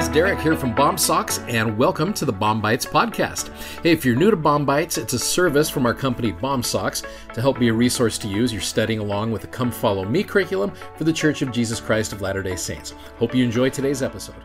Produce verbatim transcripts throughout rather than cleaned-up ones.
guys, Derek here from Bomb Socks, and welcome to the Bomb Bites podcast. Hey, if you're new to Bomb Bites, it's a service from our company Bomb Socks to help be a resource to use. You're studying along with the Come Follow Me curriculum for the Church of Jesus Christ of Latter-day Saints. Hope you enjoy today's episode.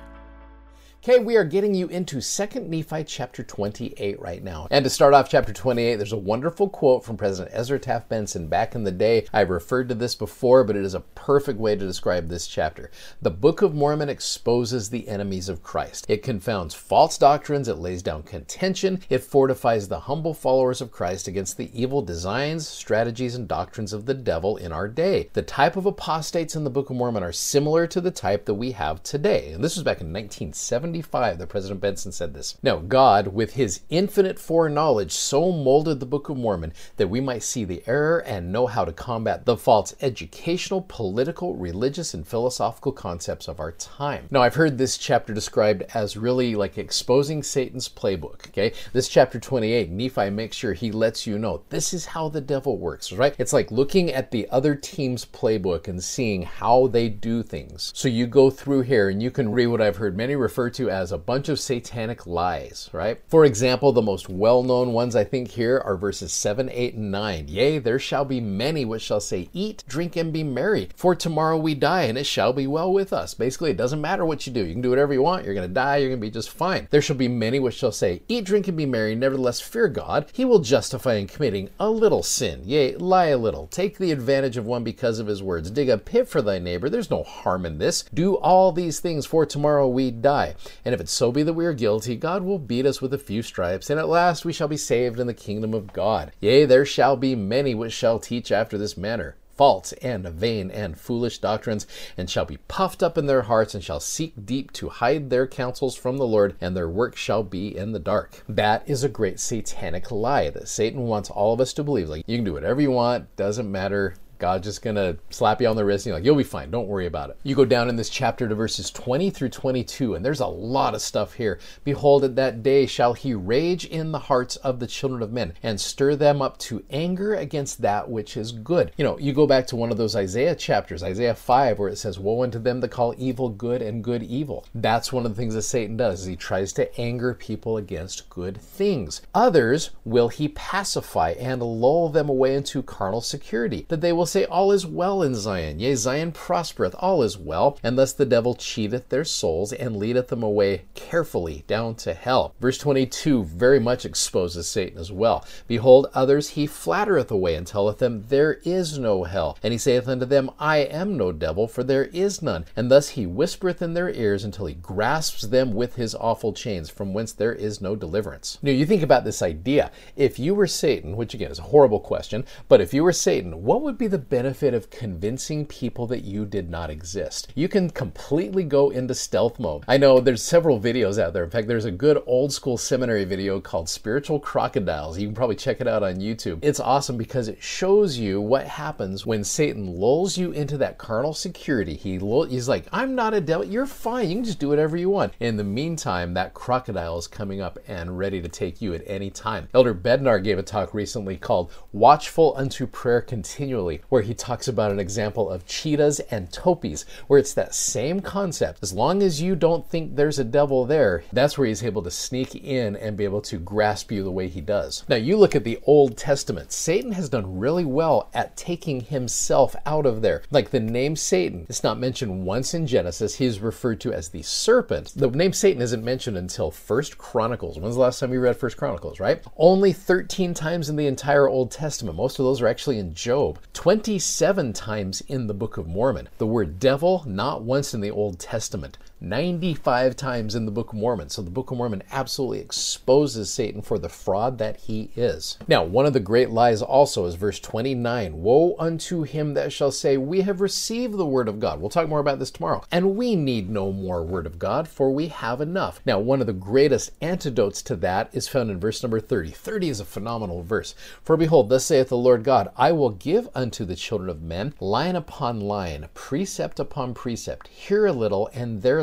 Okay, we are getting you into Second Nephi chapter twenty-eight right now. And to start off chapter twenty-eight, there's a wonderful quote from President Ezra Taft Benson back in the day. I've referred to this before, but it is a perfect way to describe this chapter. The Book of Mormon exposes the enemies of Christ. It confounds false doctrines, it lays down contention, it fortifies the humble followers of Christ against the evil designs, strategies, and doctrines of the devil in our day. The type of apostates in the Book of Mormon are similar to the type that we have today. And this was back in nineteen seventy-five that President Benson said this. Now, God, with his infinite foreknowledge, so molded the Book of Mormon that we might see the error and know how to combat the false educational, political, religious, and philosophical concepts of our time. Now, I've heard this chapter described as really like exposing Satan's playbook, okay? This chapter twenty-eight, Nephi makes sure he lets you know this is how the devil works, right? It's like looking at the other team's playbook and seeing how they do things. So you go through here and you can read what I've heard many refer to as a bunch of satanic lies, right? For example, the most well-known ones I think here are verses seven, eight, and nine. Yea, there shall be many which shall say, eat, drink, and be merry, for tomorrow we die, and it shall be well with us. Basically, it doesn't matter what you do. You can do whatever you want. You're going to die. You're going to be just fine. There shall be many which shall say, eat, drink, and be merry, nevertheless fear God. He will justify in committing a little sin. Yea, lie a little. Take the advantage of one because of his words. Dig a pit for thy neighbor. There's no harm in this. Do all these things, for tomorrow we die. And if it so be that we are guilty, God will beat us with a few stripes, and at last we shall be saved in the kingdom of God. Yea, there shall be many which shall teach after this manner, false and vain and foolish doctrines, and shall be puffed up in their hearts, and shall seek deep to hide their counsels from the Lord, and their work shall be in the dark. That is a great satanic lie that Satan wants all of us to believe. Like, you can do whatever you want, doesn't matter. God's just going to slap you on the wrist and you're like, you'll be fine. Don't worry about it. You go down in this chapter to verses twenty through twenty-two, and there's a lot of stuff here. Behold, at that day shall he rage in the hearts of the children of men and stir them up to anger against that which is good. You know, you go back to one of those Isaiah chapters, Isaiah five, where it says, woe unto them that call evil good and good evil. That's one of the things that Satan does, is he tries to anger people against good things. Others will he pacify and lull them away into carnal security, that they will say, all is well in Zion, yea, Zion prospereth, all is well, and thus the devil cheateth their souls and leadeth them away carefully down to hell. Verse twenty-two very much exposes Satan as well. Behold, others he flattereth away and telleth them, there is no hell. And he saith unto them, I am no devil, for there is none. And thus he whispereth in their ears until he grasps them with his awful chains, from whence there is no deliverance. Now, you think about this idea. If you were Satan, which again is a horrible question, but if you were Satan, what would be the benefit of convincing people that you did not exist? You can completely go into stealth mode. I know there's several videos out there. In fact, there's a good old school seminary video called Spiritual Crocodiles. You can probably check it out on YouTube. It's awesome because it shows you what happens when Satan lulls you into that carnal security. He lull, he's like, I'm not a devil. You're fine. You can just do whatever you want. In the meantime, that crocodile is coming up and ready to take you at any time. Elder Bednar gave a talk recently called Watchful Unto Prayer Continually, where he talks about an example of cheetahs and topies, where it's that same concept. As long as you don't think there's a devil there, that's where he's able to sneak in and be able to grasp you the way he does. Now, you look at the Old Testament. Satan has done really well at taking himself out of there. Like the name Satan, it's not mentioned once in Genesis. He is referred to as the serpent. The name Satan isn't mentioned until First Chronicles. When's the last time you read First Chronicles, right? Only thirteen times in the entire Old Testament. Most of those are actually in Job. twenty-seven times in the Book of Mormon. The word devil, not once in the Old Testament. ninety-five times in the Book of Mormon. So the Book of Mormon absolutely exposes Satan for the fraud that he is. Now, one of the great lies also is verse twenty-nine. Woe unto him that shall say, we have received the word of God. We'll talk more about this tomorrow. And we need no more word of God, for we have enough. Now, one of the greatest antidotes to that is found in verse number thirty. thirty is a phenomenal verse. For behold, thus saith the Lord God, I will give unto the children of men line upon line, precept upon precept, here a little and there a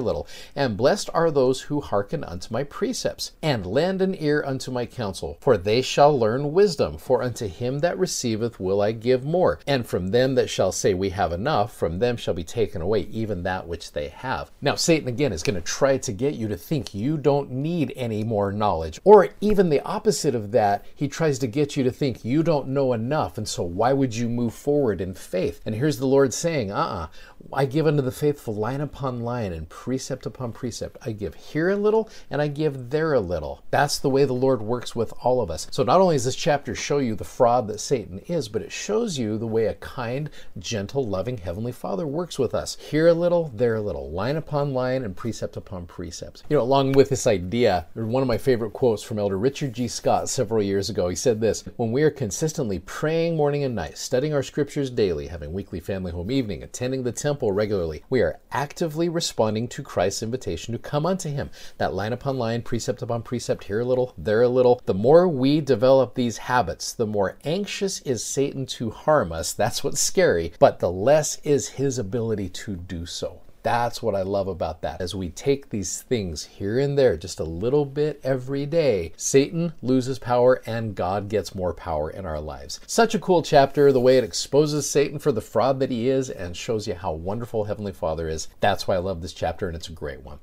little. And blessed are those who hearken unto my precepts, and lend an ear unto my counsel. For they shall learn wisdom, for unto him that receiveth will I give more. And from them that shall say, we have enough, from them shall be taken away even that which they have. Now, Satan again is going to try to get you to think you don't need any more knowledge. Or even the opposite of that, he tries to get you to think you don't know enough, and so why would you move forward in faith? And here's the Lord saying, uh-uh, I give unto the faithful line upon line and precept upon precept. I give here a little and I give there a little. That's the way the Lord works with all of us. So not only does this chapter show you the fraud that Satan is, but it shows you the way a kind, gentle, loving Heavenly Father works with us. Here a little, there a little, line upon line and precept upon precept. You know, along with this idea, one of my favorite quotes from Elder Richard G. Scott several years ago, he said this: when we are consistently praying morning and night, studying our scriptures daily, having weekly family home evening, attending the temple regularly, we are actively responding to Christ's invitation to come unto him. That line upon line, precept upon precept, here a little, there a little. The more we develop these habits, the more anxious is Satan to harm us. That's what's scary, but the less is his ability to do so. That's what I love about that. As we take these things here and there, just a little bit every day, Satan loses power and God gets more power in our lives. Such a cool chapter, the way it exposes Satan for the fraud that he is and shows you how wonderful Heavenly Father is. That's why I love this chapter, and it's a great one.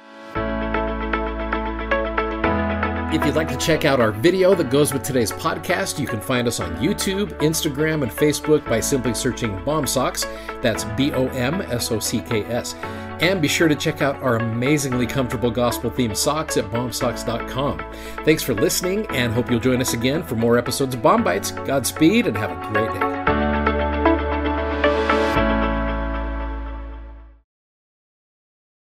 If you'd like to check out our video that goes with today's podcast, you can find us on YouTube, Instagram, and Facebook by simply searching BOMSOCKS. That's B O M S O C K S. And be sure to check out our amazingly comfortable gospel-themed socks at bomb socks dot com. Thanks for listening, and hope you'll join us again for more episodes of Bomb Bites. Godspeed, and have a great day.